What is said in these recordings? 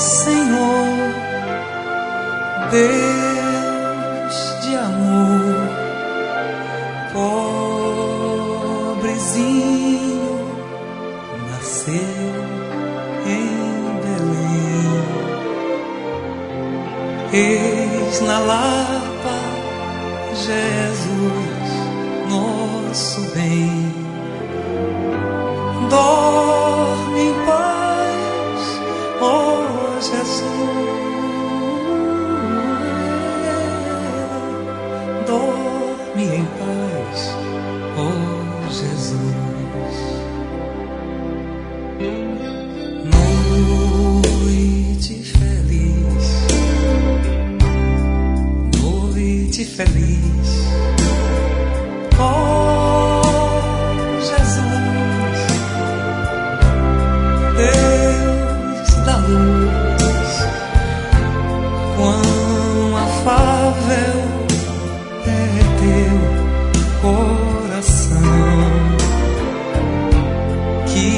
Senhor, Deus de amor, pobrezinho nasceu em Belém. Eis na Lapa Jesus, nosso bem. Dorme em paz, ó Jesus. Dorme em paz, ó Jesus. Noite feliz, noite feliz, ó Jesus, Deus da luz. Quão afável é teu coração, que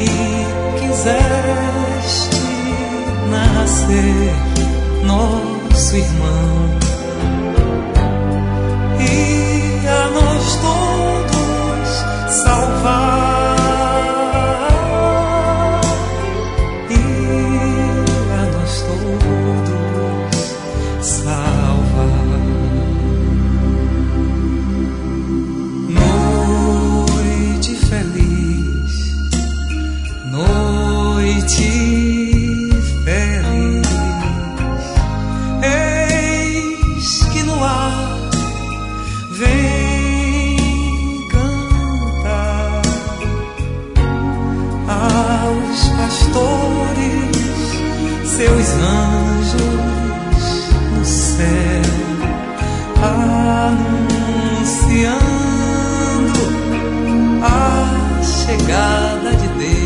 quiseste nascer nosso irmão, e a nós todos salvar, e a nós todos salvar. Noite feliz, noite feliz, eis que no ar vem cantar aos pastores seus anjos no céu, anunciando a chegada de Deus.